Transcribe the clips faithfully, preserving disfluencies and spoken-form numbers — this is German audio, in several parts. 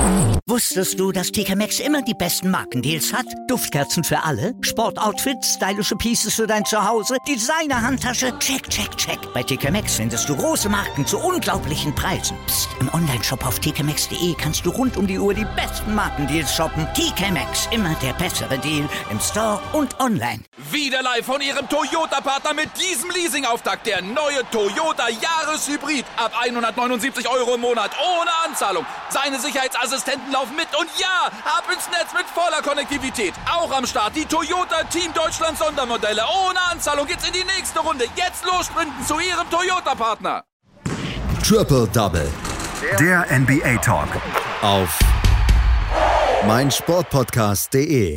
Wusstest du, dass T K Maxx immer die besten Markendeals hat? Duftkerzen für alle, Sportoutfits, stylische Pieces für dein Zuhause, Designer-Handtasche, check, check, check. Bei T K Maxx findest du große Marken zu unglaublichen Preisen. Psst. Im Onlineshop auf t k maxx punkt d e kannst du rund um die Uhr die besten Markendeals shoppen. T K Maxx, immer der bessere Deal im Store und online. Wieder live von Ihrem Toyota-Partner mit diesem Leasing-Auftakt. Der neue Toyota Jahreshybrid. Ab hundertneunundsiebzig Euro im Monat. Ohne Anzahlung. Seine Sicherheitsassistenten laufen mit. Und ja, ab ins Netz mit voller Konnektivität. Auch am Start die Toyota Team Deutschland Sondermodelle. Ohne Anzahlung geht's in die nächste Runde. Jetzt los sprinten zu Ihrem Toyota-Partner. Triple Double. Der N B A Talk. Auf meinsportpodcast punkt de.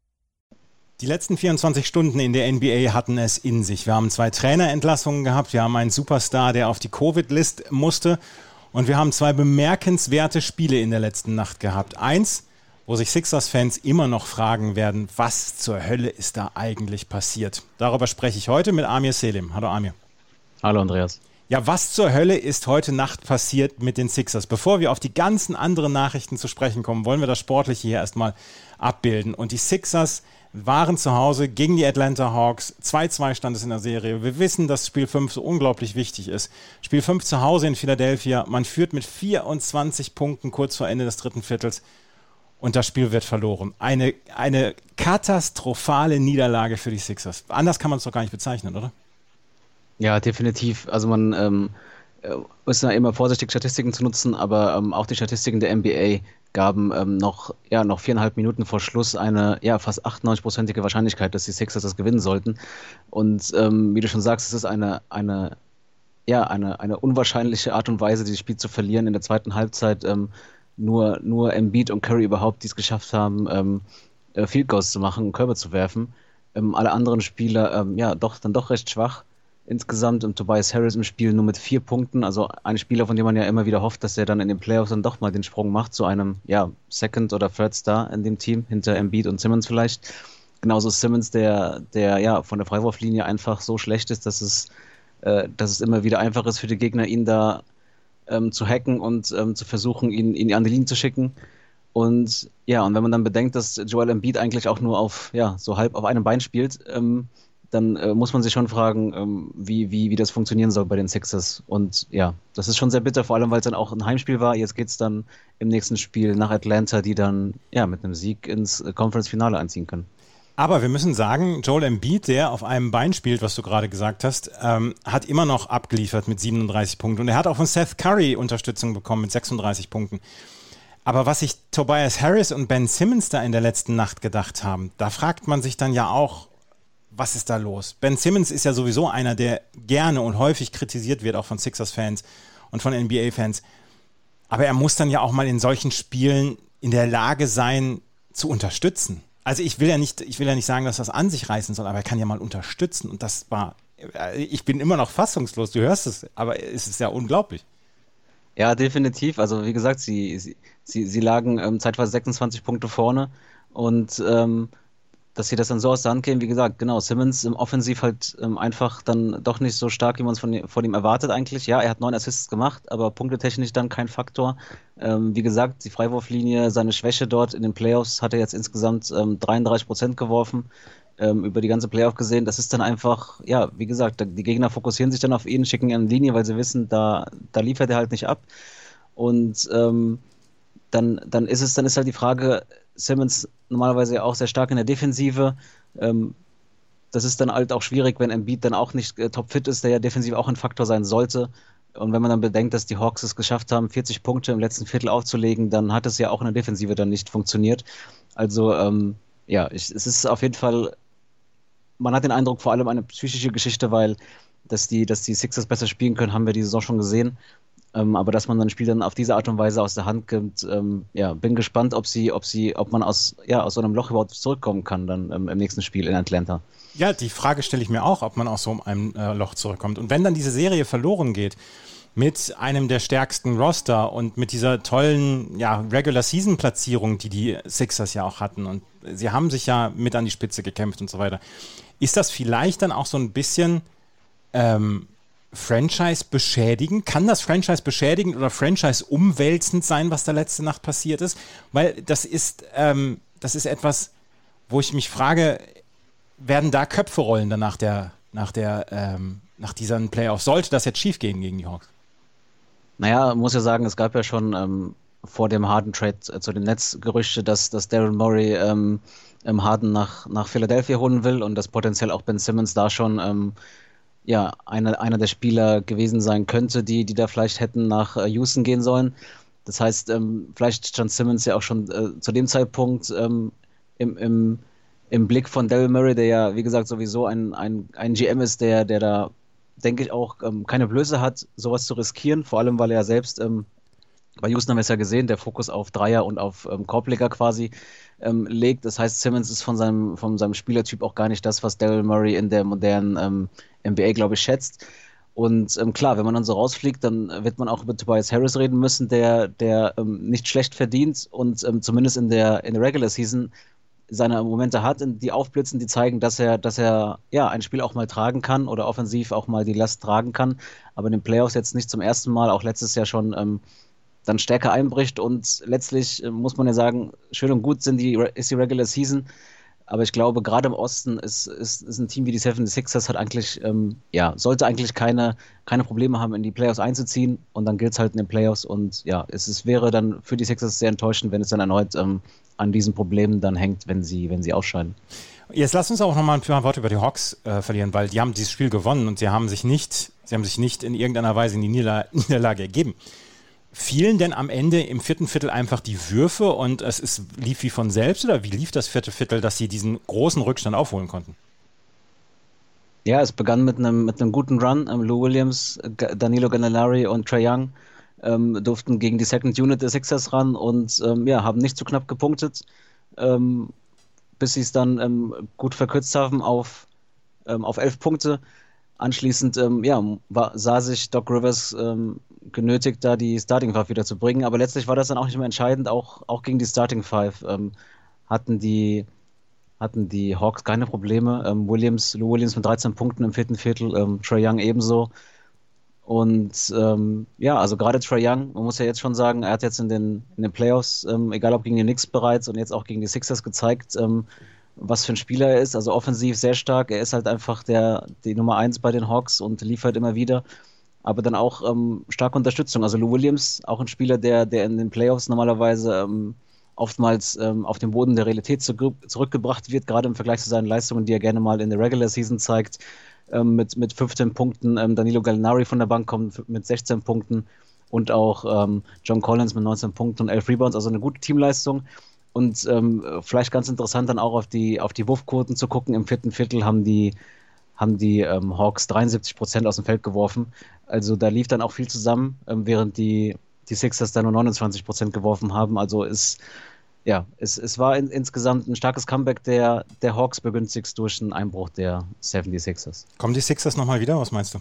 Die letzten vierundzwanzig Stunden in der N B A hatten es in sich. Wir haben zwei Trainerentlassungen gehabt, wir haben einen Superstar, der auf die Covid-List musste und wir haben zwei bemerkenswerte Spiele in der letzten Nacht gehabt. Eins, wo sich Sixers-Fans immer noch fragen werden, was zur Hölle ist da eigentlich passiert. Darüber spreche ich heute mit Amir Selim. Hallo Amir. Hallo Andreas. Ja, was zur Hölle ist heute Nacht passiert mit den Sixers? Bevor wir auf die ganzen anderen Nachrichten zu sprechen kommen, wollen wir das Sportliche hier erstmal abbilden. Und die Sixers waren zu Hause gegen die Atlanta Hawks. zwei zwei stand es in der Serie. Wir wissen, dass Spiel fünf so unglaublich wichtig ist. Spiel fünf zu Hause in Philadelphia. Man führt mit vierundzwanzig Punkten kurz vor Ende des dritten Viertels. Und das Spiel wird verloren. Eine, eine katastrophale Niederlage für die Sixers. Anders kann man es doch gar nicht bezeichnen, oder? Ja, definitiv. Also man ähm, ist ja immer vorsichtig, Statistiken zu nutzen, aber ähm, auch die Statistiken der N B A gaben ähm, noch, ja, noch viereinhalb Minuten vor Schluss eine ja, fast achtundneunzig-prozentige Wahrscheinlichkeit, dass die Sixers das gewinnen sollten. Und ähm, wie du schon sagst, es ist eine, eine, ja, eine, eine unwahrscheinliche Art und Weise, dieses Spiel zu verlieren. In der zweiten Halbzeit ähm, nur, nur Embiid und Curry überhaupt, die es geschafft haben, ähm, äh, Field Goals zu machen, Körbe zu werfen. Ähm, alle anderen Spieler, ähm, ja, doch, dann doch recht schwach. Insgesamt und Tobias Harris im Spiel nur mit vier Punkten, also ein Spieler, von dem man ja immer wieder hofft, dass er dann in den Playoffs dann doch mal den Sprung macht zu einem ja, Second- oder Third-Star in dem Team, hinter Embiid und Simmons vielleicht. Genauso Simmons, der, der ja von der Freiwurflinie einfach so schlecht ist, dass es, äh, dass es immer wieder einfach ist für die Gegner, ihn da ähm, zu hacken und ähm, zu versuchen, ihn, ihn an die Linie zu schicken. Und ja, und wenn man dann bedenkt, dass Joel Embiid eigentlich auch nur auf, ja, so halb auf einem Bein spielt, ähm, dann äh, muss man sich schon fragen, ähm, wie, wie, wie das funktionieren soll bei den Sixers. Und ja, das ist schon sehr bitter, vor allem, weil es dann auch ein Heimspiel war. Jetzt geht es dann im nächsten Spiel nach Atlanta, die dann ja mit einem Sieg ins Conference-Finale einziehen können. Aber wir müssen sagen, Joel Embiid, der auf einem Bein spielt, was du gerade gesagt hast, ähm, hat immer noch abgeliefert mit siebenunddreißig Punkten. Und er hat auch von Seth Curry Unterstützung bekommen mit sechsunddreißig Punkten. Aber was sich Tobias Harris und Ben Simmons da in der letzten Nacht gedacht haben, da fragt man sich dann ja auch, was ist da los? Ben Simmons ist ja sowieso einer, der gerne und häufig kritisiert wird, auch von Sixers-Fans und von N B A-Fans. Aber er muss dann ja auch mal in solchen Spielen in der Lage sein, zu unterstützen. Also ich will ja nicht, ich will ja nicht sagen, dass das an sich reißen soll, aber er kann ja mal unterstützen. Und das war, ich bin immer noch fassungslos, du hörst es, aber es ist ja unglaublich. Ja, definitiv. Also wie gesagt, sie, sie, sie, sie lagen ähm, zeitweise sechsundzwanzig Punkte vorne und ähm, dass sie das dann so aus der Hand gehen, wie gesagt, genau, Simmons im Offensiv halt ähm, einfach dann doch nicht so stark, wie man es von, von ihm erwartet eigentlich. Ja, er hat neun Assists gemacht, aber punktetechnisch dann kein Faktor. Ähm, wie gesagt, die Freiwurflinie, seine Schwäche dort in den Playoffs hat er jetzt insgesamt ähm, dreiunddreißig Prozent geworfen, ähm, über die ganze Playoff gesehen. Das ist dann einfach, ja, wie gesagt, die Gegner fokussieren sich dann auf ihn, schicken ihn in Linie, weil sie wissen, da, da liefert er halt nicht ab. Und ähm, dann, dann ist es, dann ist halt die Frage, Simmons normalerweise ja auch sehr stark in der Defensive. Ähm, das ist dann halt auch schwierig, wenn Embiid dann auch nicht äh, topfit ist, der ja defensiv auch ein Faktor sein sollte. Und wenn man dann bedenkt, dass die Hawks es geschafft haben, vierzig Punkte im letzten Viertel aufzulegen, dann hat es ja auch in der Defensive dann nicht funktioniert. Also ähm, ja, ich, es ist auf jeden Fall, man hat den Eindruck, vor allem eine psychische Geschichte, weil dass die, dass die Sixers besser spielen können, haben wir die Saison schon gesehen. Ähm, aber dass man dann ein Spiel dann auf diese Art und Weise aus der Hand gibt, ähm, ja, bin gespannt, ob sie, ob sie, ob man aus, ja, aus so einem Loch überhaupt zurückkommen kann dann ähm, im nächsten Spiel in Atlanta. Ja, die Frage stelle ich mir auch, ob man aus so einem äh, Loch zurückkommt. Und wenn dann diese Serie verloren geht, mit einem der stärksten Roster und mit dieser tollen ja, Regular-Season-Platzierung, die die Sixers ja auch hatten, und sie haben sich ja mit an die Spitze gekämpft und so weiter, ist das vielleicht dann auch so ein bisschen ähm, Franchise beschädigen? Kann das Franchise beschädigend oder Franchise umwälzend sein, was da letzte Nacht passiert ist? Weil das ist, ähm, das ist etwas, wo ich mich frage, werden da Köpfe rollen dann nach der, nach der, ähm, nach diesen Playoffs? Sollte das jetzt schief gehen gegen die Hawks? Naja, muss ja sagen, es gab ja schon ähm, vor dem Harden-Trade äh, zu den Nets Gerüchte, dass, dass Daryl Morey ähm, ähm, Harden nach, nach Philadelphia holen will und dass potenziell auch Ben Simmons da schon ähm, ja, einer, einer der Spieler gewesen sein könnte, die, die da vielleicht hätten nach äh, Houston gehen sollen. Das heißt, ähm, vielleicht stand Simmons ja auch schon äh, zu dem Zeitpunkt ähm, im, im, im Blick von Daryl Morey, der ja, wie gesagt, sowieso ein, ein, ein G M ist, der, der da, denke ich, auch ähm, keine Blöße hat, sowas zu riskieren, vor allem, weil er selbst, ähm, bei Houston haben wir es ja gesehen, der Fokus auf Dreier und auf ähm, Korbleger quasi ähm, legt. Das heißt, Simmons ist von seinem, von seinem Spielertyp auch gar nicht das, was Daryl Morey in der modernen ähm, N B A, glaube ich, schätzt. Und ähm, klar, wenn man dann so rausfliegt, dann wird man auch über Tobias Harris reden müssen, der, der ähm, nicht schlecht verdient und ähm, zumindest in der, in der Regular Season seine Momente hat, die aufblitzen, die zeigen, dass er, dass er ja ein Spiel auch mal tragen kann oder offensiv auch mal die Last tragen kann, aber in den Playoffs jetzt nicht zum ersten Mal, auch letztes Jahr schon ähm, dann stärker einbricht und letztlich äh, muss man ja sagen, schön und gut sind die, ist die Regular Season, aber ich glaube, gerade im Osten ist, ist, ist ein Team wie die seventy-sixers hat eigentlich, ähm, ja, sollte eigentlich keine, keine Probleme haben, in die Playoffs einzuziehen und dann gilt es halt in den Playoffs und ja, es, es wäre dann für die Sixers sehr enttäuschend, wenn es dann erneut ähm, an diesen Problemen dann hängt, wenn sie, wenn sie ausscheiden. Jetzt lass uns auch nochmal ein paar Worte über die Hawks äh, verlieren, weil die haben dieses Spiel gewonnen und sie haben sich nicht, sie haben sich nicht in irgendeiner Weise in die Niederla- Niederlage ergeben. Fielen denn am Ende im vierten Viertel einfach die Würfe und es ist, lief wie von selbst oder wie lief das vierte Viertel, dass sie diesen großen Rückstand aufholen konnten? Ja, es begann mit einem, mit einem guten Run. Ähm, Lou Williams, G- Danilo Gallinari und Trae Young ähm, durften gegen die Second Unit der Sixers ran und ähm, ja, haben nicht zu knapp gepunktet, ähm, bis sie es dann ähm, gut verkürzt haben auf, ähm, auf elf Punkte. Anschließend ähm, ja, war, sah sich Doc Rivers ähm, genötigt, da die Starting Five wieder zu bringen, aber letztlich war das dann auch nicht mehr entscheidend, auch, auch gegen die Starting Five ähm, hatten die hatten die Hawks keine Probleme. Ähm, Williams, Lou Williams mit dreizehn Punkten im vierten Viertel, ähm, Trae Young ebenso. Und ähm, ja, also gerade Trae Young, man muss ja jetzt schon sagen, er hat jetzt in den, in den Playoffs, ähm, egal ob gegen die Knicks bereits und jetzt auch gegen die Sixers gezeigt, ähm, was für ein Spieler er ist. Also offensiv sehr stark. Er ist halt einfach der, die Nummer eins bei den Hawks und liefert immer wieder. Aber dann auch ähm, starke Unterstützung. Also Lou Williams, auch ein Spieler, der, der in den Playoffs normalerweise ähm, oftmals ähm, auf den Boden der Realität zu, zurückgebracht wird, gerade im Vergleich zu seinen Leistungen, die er gerne mal in der Regular Season zeigt. Ähm, mit, mit fünfzehn Punkten, ähm, Danilo Gallinari von der Bank kommt mit sechzehn Punkten und auch ähm, John Collins mit neunzehn Punkten und elf Rebounds, also eine gute Teamleistung. Und ähm, vielleicht ganz interessant dann auch auf die, auf die Wurfquoten zu gucken. Im vierten Viertel haben die, haben die ähm, Hawks dreiundsiebzig Prozent aus dem Feld geworfen. Also da lief dann auch viel zusammen, ähm, während die, die Sixers dann nur neunundzwanzig Prozent geworfen haben. Also es, ja, es, es war in, insgesamt ein starkes Comeback der, der Hawks, begünstigt durch einen Einbruch der seventy-sixers. Kommen die Sixers nochmal wieder? Was meinst du?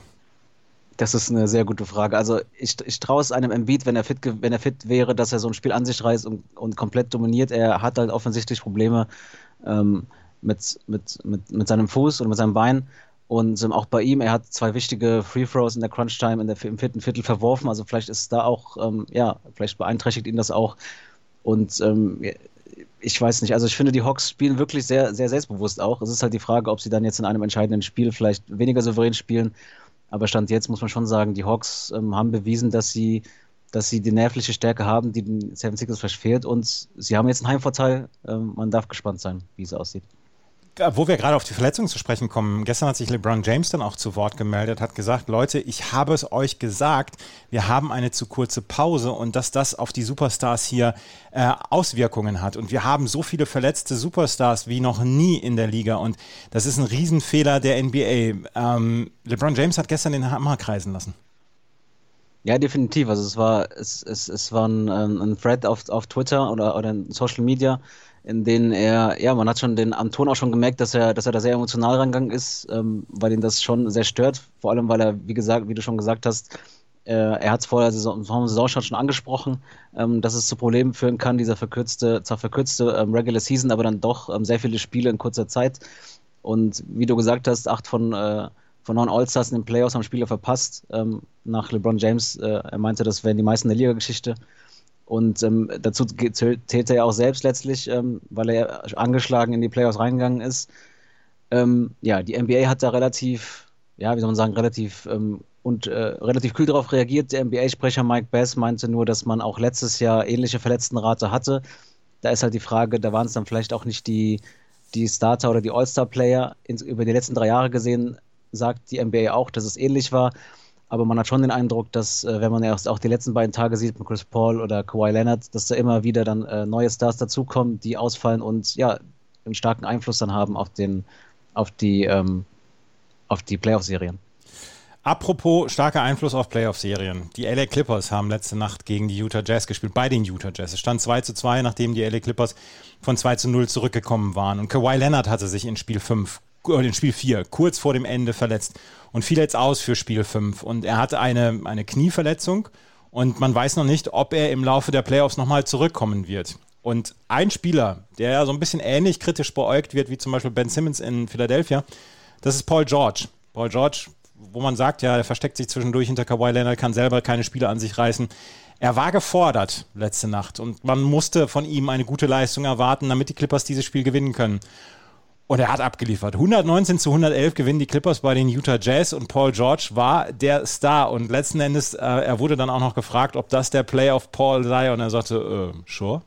Das ist eine sehr gute Frage. Also ich, ich traue es einem Embiid, wenn er fit, wenn er fit wäre, dass er so ein Spiel an sich reißt und, und komplett dominiert. Er hat halt offensichtlich Probleme ähm, mit, mit, mit, mit seinem Fuß und mit seinem Bein. Und ähm, auch bei ihm, er hat zwei wichtige Free Throws in der Crunch Time in der, im vierten Viertel verworfen. Also vielleicht ist es da auch, ähm, ja, vielleicht beeinträchtigt ihn das auch. Und ähm, ich weiß nicht, also ich finde, die Hawks spielen wirklich sehr, sehr selbstbewusst auch. Es ist halt die Frage, ob sie dann jetzt in einem entscheidenden Spiel vielleicht weniger souverän spielen. Aber Stand jetzt muss man schon sagen, die Hawks ähm, haben bewiesen, dass sie, dass sie die nervliche Stärke haben, die den seventy-sixers vielleicht fehlt. Und sie haben jetzt einen Heimvorteil. Ähm, man darf gespannt sein, wie es aussieht. Wo wir gerade auf die Verletzungen zu sprechen kommen, gestern hat sich LeBron James dann auch zu Wort gemeldet, hat gesagt, Leute, ich habe es euch gesagt, wir haben eine zu kurze Pause und dass das auf die Superstars hier äh, Auswirkungen hat. Und wir haben so viele verletzte Superstars wie noch nie in der Liga und das ist ein Riesenfehler der N B A. Ähm, LeBron James hat gestern den Hammer kreisen lassen. Ja, definitiv. Also es war, es, es, es war ein, ein Thread auf, auf Twitter oder, oder in Social Media, in denen er, ja, man hat schon den am Ton auch schon gemerkt, dass er, dass er da sehr emotional rangegangen ist, ähm, weil ihn das schon sehr stört. Vor allem, weil er, wie gesagt, wie du schon gesagt hast, äh, er hat es vor der Saison, vor der Saison schon angesprochen, ähm, dass es zu Problemen führen kann, dieser verkürzte, zwar verkürzte ähm, Regular Season, aber dann doch ähm, sehr viele Spiele in kurzer Zeit. Und wie du gesagt hast, acht von, äh, von neun All-Stars in den Playoffs haben Spieler verpasst, ähm, nach LeBron James. Äh, er meinte, das wären die meisten der Liga-Geschichte. Und ähm, dazu zählte er auch selbst letztlich, ähm, weil er angeschlagen in die Playoffs reingegangen ist. Ähm, ja, die N B A hat da relativ, ja, wie soll man sagen, relativ ähm, und äh, relativ kühl darauf reagiert. Der N B A-Sprecher Mike Bass meinte nur, dass man auch letztes Jahr ähnliche Verletztenrate hatte. Da ist halt die Frage, da waren es dann vielleicht auch nicht die, die Starter oder die All-Star-Player. In, über die letzten drei Jahre gesehen sagt die N B A auch, dass es ähnlich war. Aber man hat schon den Eindruck, dass, äh, wenn man ja auch die letzten beiden Tage sieht mit Chris Paul oder Kawhi Leonard, dass da immer wieder dann äh, neue Stars dazukommen, die ausfallen und ja, einen starken Einfluss dann haben auf, den, auf die, ähm, auf die Playoff-Serien. Apropos starker Einfluss auf Playoff-Serien. Die L A Clippers haben letzte Nacht gegen die Utah Jazz gespielt, bei den Utah Jazz. Es stand zwei zu zwei, nachdem die L A Clippers von zwei zu null zurückgekommen waren. Und Kawhi Leonard hatte sich in Spiel fünf, in Spiel vier kurz vor dem Ende verletzt und fiel jetzt aus für Spiel fünf. Und er hatte eine, eine Knieverletzung und man weiß noch nicht, ob er im Laufe der Playoffs nochmal zurückkommen wird. Und ein Spieler, der ja so ein bisschen ähnlich kritisch beäugt wird, wie zum Beispiel Ben Simmons in Philadelphia, das ist Paul George. Paul George, wo man sagt, ja, er versteckt sich zwischendurch hinter Kawhi Leonard, kann selber keine Spiele an sich reißen. Er war gefordert letzte Nacht und man musste von ihm eine gute Leistung erwarten, damit die Clippers dieses Spiel gewinnen können. Und er hat abgeliefert. hundertneunzehn zu hundertelf gewinnen die Clippers bei den Utah Jazz und Paul George war der Star. Und letzten Endes, äh, er wurde dann auch noch gefragt, ob das der Play of Paul sei. Und er sagte, äh, sure.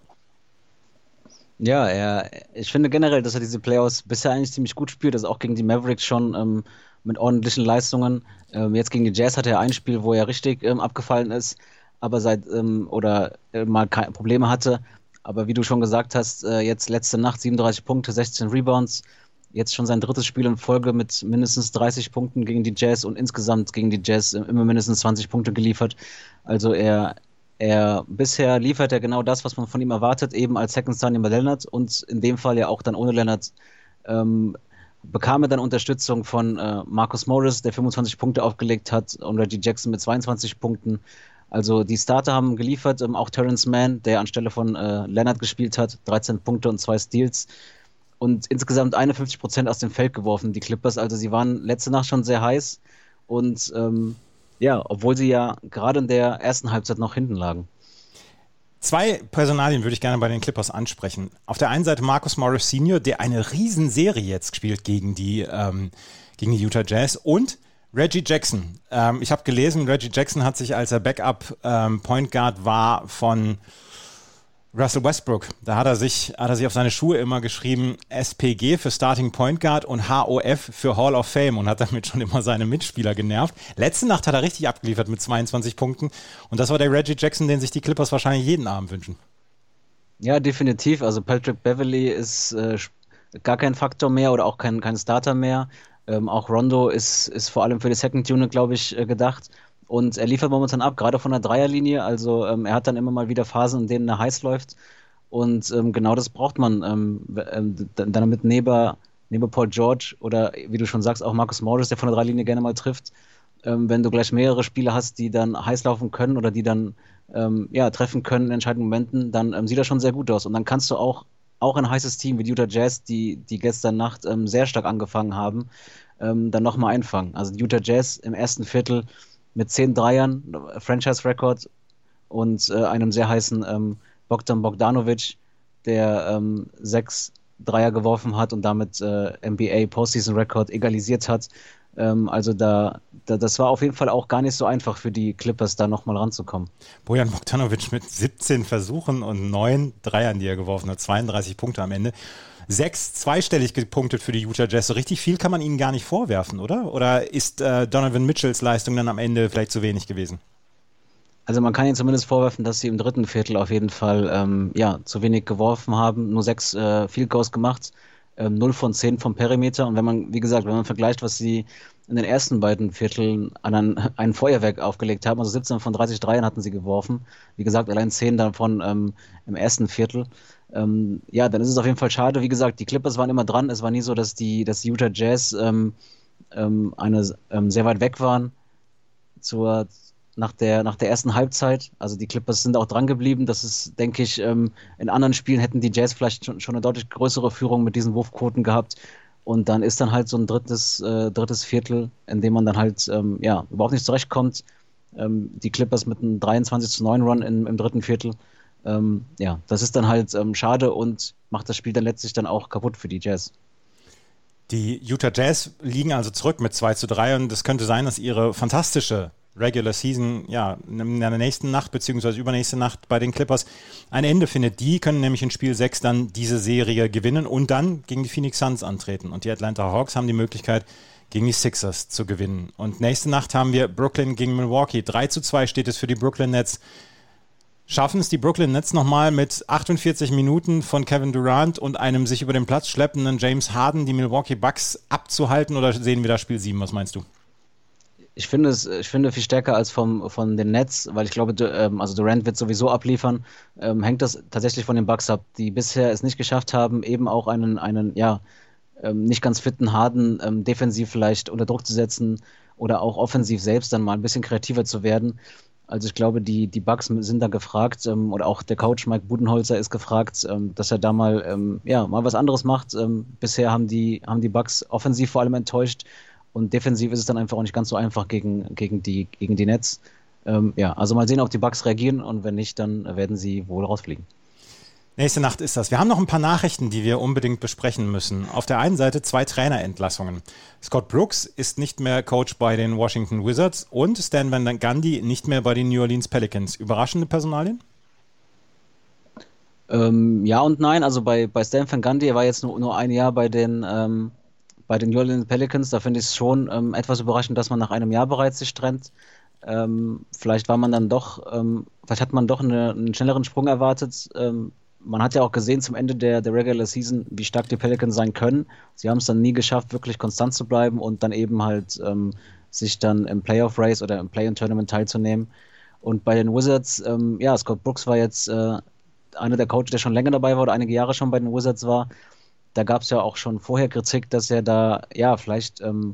Ja, er, ich finde generell, dass er diese Playoffs bisher eigentlich ziemlich gut spielt. Also auch gegen die Mavericks schon ähm, mit ordentlichen Leistungen. Ähm, jetzt gegen die Jazz hatte er ein Spiel, wo er richtig ähm, abgefallen ist, aber seit ähm, oder äh, mal keine Probleme hatte. Aber wie du schon gesagt hast, äh, jetzt letzte Nacht siebenunddreißig Punkte, sechzehn Rebounds. Jetzt schon sein drittes Spiel in Folge mit mindestens dreißig Punkten gegen die Jazz und insgesamt gegen die Jazz immer mindestens zwanzig Punkte geliefert. Also er, er bisher liefert er genau das, was man von ihm erwartet, eben als Second Star neben Leonard und in dem Fall ja auch dann ohne Leonard. Ähm, bekam er dann Unterstützung von äh, Marcus Morris, der fünfundzwanzig Punkte aufgelegt hat, und Reggie Jackson mit zweiundzwanzig Punkten. Also die Starter haben geliefert, ähm, auch Terrence Mann, der anstelle von äh, Leonard gespielt hat, dreizehn Punkte und zwei Steals und insgesamt einundfünfzig Prozent aus dem Feld geworfen, die Clippers. Also sie waren letzte Nacht schon sehr heiß und ähm, ja, obwohl sie ja gerade in der ersten Halbzeit noch hinten lagen. Zwei Personalien würde ich gerne bei den Clippers ansprechen. Auf der einen Seite Marcus Morris Senior, der eine Riesenserie jetzt spielt gegen die, ähm, gegen die Utah Jazz, und Reggie Jackson. Ähm, ich habe gelesen, Reggie Jackson hat sich, als er Backup ähm, Point Guard war von Russell Westbrook, da hat er sich, hat er sich auf seine Schuhe immer geschrieben S P G für Starting Point Guard und H O F für Hall of Fame und hat damit schon immer seine Mitspieler genervt. Letzte Nacht hat er richtig abgeliefert mit zweiundzwanzig Punkten und das war der Reggie Jackson, den sich die Clippers wahrscheinlich jeden Abend wünschen. Ja, definitiv. Also Patrick Beverley ist äh, gar kein Faktor mehr oder auch kein, kein Starter mehr. Ähm, auch Rondo ist, ist vor allem für die Second Unit, glaube ich, äh, gedacht. Und er liefert momentan ab, gerade von der Dreierlinie. Also ähm, er hat dann immer mal wieder Phasen, in denen er heiß läuft. Und ähm, genau das braucht man. Ähm, ähm, damit neben, neben Paul George oder, wie du schon sagst, auch Marcus Morris, der von der Dreierlinie gerne mal trifft. Ähm, wenn du gleich mehrere Spieler hast, die dann heiß laufen können oder die dann ähm, ja, treffen können in entscheidenden Momenten, dann ähm, sieht das schon sehr gut aus. Und dann kannst du auch auch ein heißes Team wie die Utah Jazz, die, die gestern Nacht ähm, sehr stark angefangen haben, ähm, dann nochmal einfangen. Also die Utah Jazz im ersten Viertel mit zehn Dreiern, Franchise-Record und äh, einem sehr heißen ähm, Bogdan Bogdanovic, der ähm, sechs Dreier geworfen hat und damit äh, N B A Postseason-Record egalisiert hat. Ähm, also da, da, das war auf jeden Fall auch gar nicht so einfach für die Clippers, da nochmal ranzukommen. Bojan Bogdanovic mit siebzehn Versuchen und neun Dreiern, die er geworfen hat, zweiunddreißig Punkte am Ende. Sechs zweistellig gepunktet für die Utah Jazz. So richtig viel kann man ihnen gar nicht vorwerfen, oder? Oder ist äh, Donovan Mitchells Leistung dann am Ende vielleicht zu wenig gewesen? Also man kann ihnen zumindest vorwerfen, dass sie im dritten Viertel auf jeden Fall ähm, ja, zu wenig geworfen haben. Nur sechs äh, Field Goals gemacht, ähm, null von zehn vom Perimeter. Und wenn man, wie gesagt, wenn man vergleicht, was sie in den ersten beiden Vierteln an ein, ein Feuerwerk aufgelegt haben, also siebzehn von dreißig Dreiern hatten sie geworfen. Wie gesagt, allein zehn davon ähm, im ersten Viertel. Ähm, ja, dann ist es auf jeden Fall schade. Wie gesagt, die Clippers waren immer dran. Es war nie so, dass die, dass die Utah Jazz ähm, ähm, eine, ähm, sehr weit weg waren zur, nach, der, nach der ersten Halbzeit. Also die Clippers sind auch dran geblieben. Das ist, denke ich, ähm, in anderen Spielen hätten die Jazz vielleicht schon, schon eine deutlich größere Führung mit diesen Wurfquoten gehabt. Und dann ist dann halt so ein drittes, äh, drittes Viertel, in dem man dann halt ähm, ja, überhaupt nicht zurechtkommt. Ähm, die Clippers mit einem dreiundzwanzig zu neun Run im, im dritten Viertel. Ähm, ja, das ist dann halt ähm, schade und macht das Spiel dann letztlich dann auch kaputt für die Jazz. Die Utah Jazz liegen also zurück mit zwei zu drei und es könnte sein, dass ihre fantastische Regular Season ja in der nächsten Nacht beziehungsweise übernächste Nacht bei den Clippers ein Ende findet. Die können nämlich in Spiel sechs dann diese Serie gewinnen und dann gegen die Phoenix Suns antreten. Und die Atlanta Hawks haben die Möglichkeit, gegen die Sixers zu gewinnen. Und nächste Nacht haben wir Brooklyn gegen Milwaukee. drei zu zwei steht es für die Brooklyn Nets. Schaffen es die Brooklyn Nets nochmal mit achtundvierzig Minuten von Kevin Durant und einem sich über den Platz schleppenden James Harden die Milwaukee Bucks abzuhalten oder sehen wir da Spiel sieben? Was meinst du? Ich finde es, ich finde viel stärker als vom, von den Nets, weil ich glaube, ähm, also Durant wird sowieso abliefern, ähm, hängt das tatsächlich von den Bucks ab, die bisher es nicht geschafft haben, eben auch einen, einen ja, ähm, nicht ganz fitten Harden ähm, defensiv vielleicht unter Druck zu setzen oder auch offensiv selbst dann mal ein bisschen kreativer zu werden. Also ich glaube, die, die Bucks sind da gefragt ähm, oder auch der Coach Mike Budenholzer ist gefragt, ähm, dass er da mal, ähm, ja, mal was anderes macht. Ähm, bisher haben die, haben die Bucks offensiv vor allem enttäuscht. Und defensiv ist es dann einfach auch nicht ganz so einfach gegen, gegen, die, gegen die Nets. Ähm, ja, also mal sehen, ob die Bucks reagieren und wenn nicht, dann werden sie wohl rausfliegen. Nächste Nacht ist das. Wir haben noch ein paar Nachrichten, die wir unbedingt besprechen müssen. Auf der einen Seite zwei Trainerentlassungen. Scott Brooks ist nicht mehr Coach bei den Washington Wizards und Stan Van Gundy nicht mehr bei den New Orleans Pelicans. Überraschende Personalien? Ähm, ja und nein. Also bei, bei Stan Van Gundy, er war jetzt nur, nur ein Jahr bei den... Ähm Bei den New Orleans Pelicans, da finde ich es schon ähm, etwas überraschend, dass man nach einem Jahr bereits sich trennt. Ähm, vielleicht war man dann doch, ähm, vielleicht hat man doch eine, einen schnelleren Sprung erwartet. Ähm, man hat ja auch gesehen zum Ende der, der Regular Season, wie stark die Pelicans sein können. Sie haben es dann nie geschafft, wirklich konstant zu bleiben und dann eben halt ähm, sich dann im Playoff Race oder im Play-in-Tournament teilzunehmen. Und bei den Wizards, ähm, ja, Scott Brooks war jetzt äh, einer der Coaches, der schon länger dabei war oder einige Jahre schon bei den Wizards war. Da gab es ja auch schon vorher Kritik, dass er da, ja, vielleicht, ähm,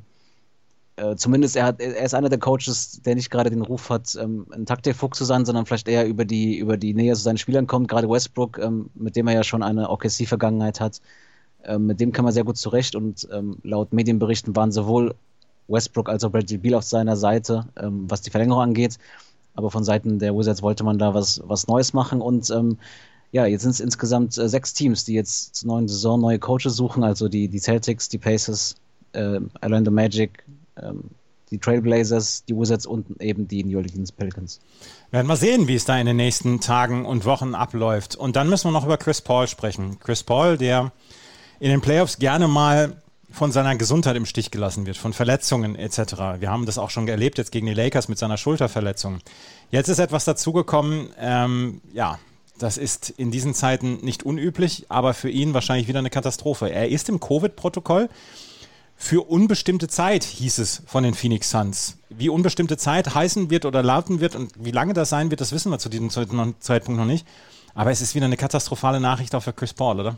äh, zumindest er hat, er ist einer der Coaches, der nicht gerade den Ruf hat, ähm, ein Taktikfuchs zu sein, sondern vielleicht eher über die, über die Nähe zu seinen Spielern kommt. Gerade Westbrook, ähm, mit dem er ja schon eine O K C-Vergangenheit hat, ähm, mit dem kann man sehr gut zurecht und ähm, laut Medienberichten waren sowohl Westbrook als auch Bradley Beal auf seiner Seite, ähm, was die Verlängerung angeht. Aber von Seiten der Wizards wollte man da was, was Neues machen und ähm, ja, jetzt sind es insgesamt äh, sechs Teams, die jetzt zur neuen Saison neue Coaches suchen, also die, die Celtics, die Pacers, äh, Orlando Magic, ähm, die Trailblazers, die Wizards und eben die New Orleans Pelicans. Wir werden mal sehen, wie es da in den nächsten Tagen und Wochen abläuft. Und dann müssen wir noch über Chris Paul sprechen. Chris Paul, der in den Playoffs gerne mal von seiner Gesundheit im Stich gelassen wird, von Verletzungen et cetera. Wir haben das auch schon erlebt jetzt gegen die Lakers mit seiner Schulterverletzung. Jetzt ist etwas dazugekommen, ähm, ja, das ist in diesen Zeiten nicht unüblich, aber für ihn wahrscheinlich wieder eine Katastrophe. Er ist im Covid-Protokoll für unbestimmte Zeit, hieß es von den Phoenix Suns. Wie unbestimmte Zeit heißen wird oder lauten wird und wie lange das sein wird, das wissen wir zu diesem Zeitpunkt noch nicht. Aber es ist wieder eine katastrophale Nachricht auch für Chris Paul, oder?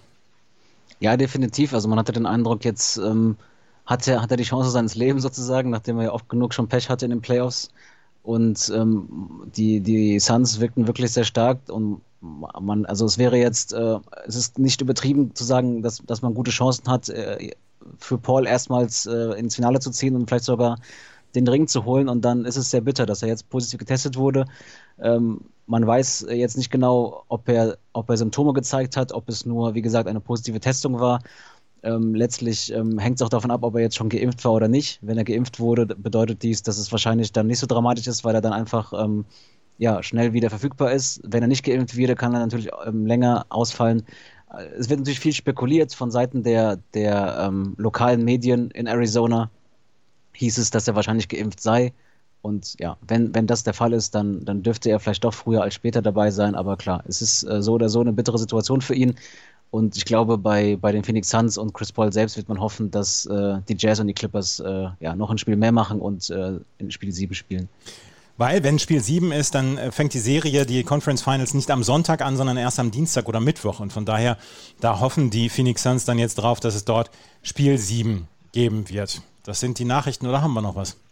Ja, definitiv. Also man hatte den Eindruck, jetzt ähm, hat, er, hat er die Chance seines Lebens sozusagen, nachdem er ja oft genug schon Pech hatte in den Playoffs. Und ähm, die, die Suns wirkten wirklich sehr stark und man, also es wäre jetzt, äh, es ist nicht übertrieben zu sagen, dass, dass man gute Chancen hat, äh, für Paul erstmals äh, ins Finale zu ziehen und vielleicht sogar den Ring zu holen und dann ist es sehr bitter, dass er jetzt positiv getestet wurde. Ähm, man weiß jetzt nicht genau, ob er, ob er Symptome gezeigt hat, ob es nur, wie gesagt, eine positive Testung war. Ähm, letztlich ähm, hängt es auch davon ab, ob er jetzt schon geimpft war oder nicht. Wenn er geimpft wurde, bedeutet dies, dass es wahrscheinlich dann nicht so dramatisch ist, weil er dann einfach ähm, ja, schnell wieder verfügbar ist. Wenn er nicht geimpft wird, kann er natürlich ähm, länger ausfallen. Es wird natürlich viel spekuliert von Seiten der, der ähm, lokalen Medien in Arizona. Hieß es, dass er wahrscheinlich geimpft sei. Und ja, wenn, wenn das der Fall ist, dann, dann dürfte er vielleicht doch früher als später dabei sein. Aber klar, es ist äh, so oder so eine bittere Situation für ihn. Und ich glaube, bei, bei den Phoenix Suns und Chris Paul selbst wird man hoffen, dass äh, die Jazz und die Clippers äh, ja, noch ein Spiel mehr machen und äh, in Spiel sieben spielen. Weil, wenn Spiel sieben ist, dann fängt die Serie, die Conference Finals, nicht am Sonntag an, sondern erst am Dienstag oder Mittwoch. Und von daher, da hoffen die Phoenix Suns dann jetzt drauf, dass es dort Spiel sieben geben wird. Das sind die Nachrichten, oder haben wir noch was?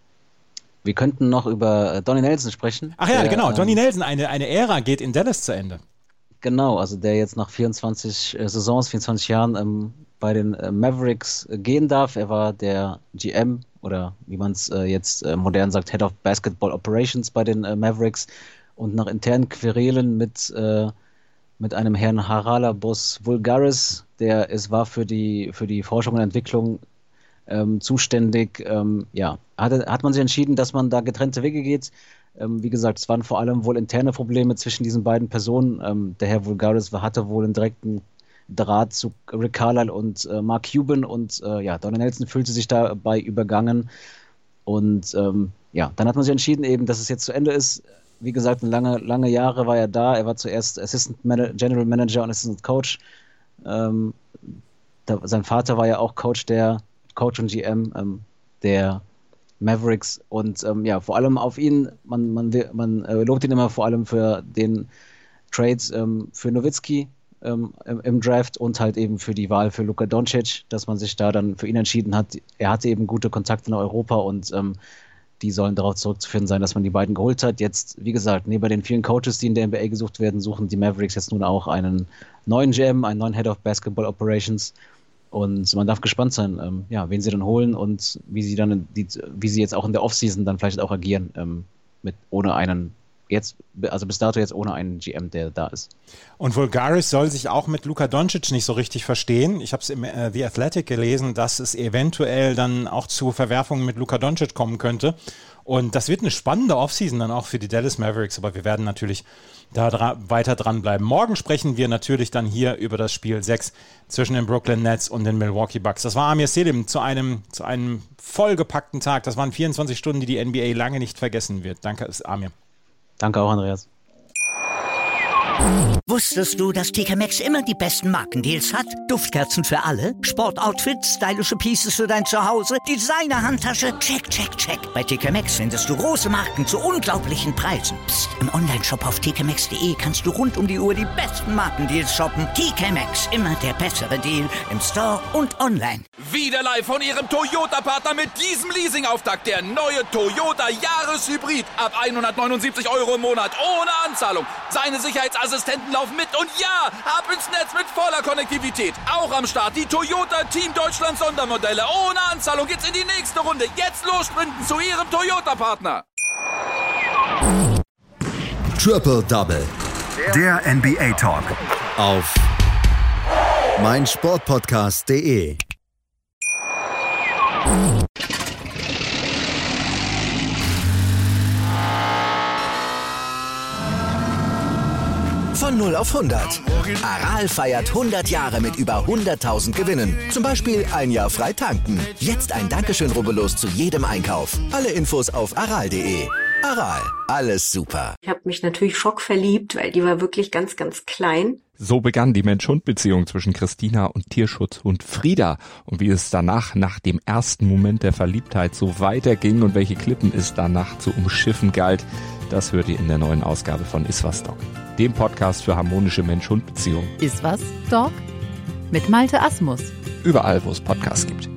Wir könnten noch über Donnie Nelson sprechen. Ach ja, der, genau. ähm, Donnie Nelson, eine, eine Ära geht in Dallas zu Ende. Genau, also der jetzt nach vierundzwanzig äh, Saisons, vierundzwanzig Jahren ähm, bei den äh, Mavericks äh, gehen darf. Er war der G M oder wie man es äh, jetzt äh, modern sagt, Head of Basketball Operations bei den äh, Mavericks. Und nach internen Querelen mit, äh, mit einem Herrn Haralabos Vulgaris, der es war für die, für die Forschung und Entwicklung ähm, zuständig, ähm, ja, hat, hat man sich entschieden, dass man da getrennte Wege geht. Ähm, wie gesagt, es waren vor allem wohl interne Probleme zwischen diesen beiden Personen. Ähm, der Herr Vulgaris hatte wohl einen direkten Draht zu Rick Carlisle und äh, Mark Cuban und äh, ja, Donald Nelson fühlte sich dabei übergangen. Und ähm, ja, dann hat man sich entschieden eben, dass es jetzt zu Ende ist. Wie gesagt, lange, lange Jahre war er da. Er war zuerst Assistant Man- General Manager und Assistant Coach. Ähm, da, sein Vater war ja auch Coach der Coach und G M ähm, der Mavericks. Und ähm, ja, vor allem auf ihn, man, man, man äh, lobt ihn immer vor allem für den Trades ähm, für Nowitzki ähm, im, im Draft und halt eben für die Wahl für Luka Doncic, dass man sich da dann für ihn entschieden hat. Er hatte eben gute Kontakte in Europa und ähm, die sollen darauf zurückzuführen sein, dass man die beiden geholt hat. Jetzt, wie gesagt, neben den vielen Coaches, die in der N B A gesucht werden, suchen die Mavericks jetzt nun auch einen neuen G M, einen neuen Head of Basketball Operations. Und man darf gespannt sein, ähm, ja, wen sie dann holen und wie sie dann, die, wie sie jetzt auch in der Offseason dann vielleicht auch agieren, ähm, mit ohne einen jetzt, also bis dato jetzt ohne einen G M, der da ist. Und Vulgaris soll sich auch mit Luka Doncic nicht so richtig verstehen. Ich habe es im äh, The Athletic gelesen, dass es eventuell dann auch zu Verwerfungen mit Luka Doncic kommen könnte. Und das wird eine spannende Offseason dann auch für die Dallas Mavericks, aber wir werden natürlich da dra- weiter dranbleiben. Morgen sprechen wir natürlich dann hier über das Spiel sechs zwischen den Brooklyn Nets und den Milwaukee Bucks. Das war Amir Selim zu einem, zu einem vollgepackten Tag. Das waren vierundzwanzig Stunden, die die N B A lange nicht vergessen wird. Danke, Amir. Danke auch, Andreas. Wusstest du, dass T K Maxx immer die besten Markendeals hat? Duftkerzen für alle, Sportoutfits, stylische Pieces für dein Zuhause, Designer-Handtasche, check, check, check. Bei T K Maxx findest du große Marken zu unglaublichen Preisen. Psst. Im Onlineshop auf t k maxx punkt d e kannst du rund um die Uhr die besten Markendeals shoppen. T K Maxx, immer der bessere Deal im Store und online. Wieder live von Ihrem Toyota-Partner mit diesem Leasing-Auftakt. Der neue Toyota Jahreshybrid. Ab hundertneunundsiebzig Euro im Monat ohne Anzahlung. Seine Sicherheitsassistenten laufen mit und ja, ab ins Netz mit voller Konnektivität. Auch am Start die Toyota Team Deutschland Sondermodelle. Ohne Anzahlung geht's in die nächste Runde. Jetzt los sprinten zu Ihrem Toyota-Partner. Triple Double. Der N B A Talk. Auf meinsportpodcast punkt de. Von null auf hundert. Aral feiert hundert Jahre mit über hunderttausend Gewinnen. Zum Beispiel ein Jahr frei tanken. Jetzt ein Dankeschön, rubbellos zu jedem Einkauf. Alle Infos auf aral punkt de. Aral, alles super. Ich habe mich natürlich schockverliebt, weil die war wirklich ganz, ganz klein. So begann die Mensch-Hund-Beziehung zwischen Christina und Tierschutzhund Frieda. Und wie es danach, nach dem ersten Moment der Verliebtheit, so weiterging und welche Klippen es danach zu umschiffen galt, das hört ihr in der neuen Ausgabe von Iswas Dog, dem Podcast für harmonische Mensch-Hund-Beziehungen. Iswas Dog? Mit Malte Asmus. Überall, wo es Podcasts gibt.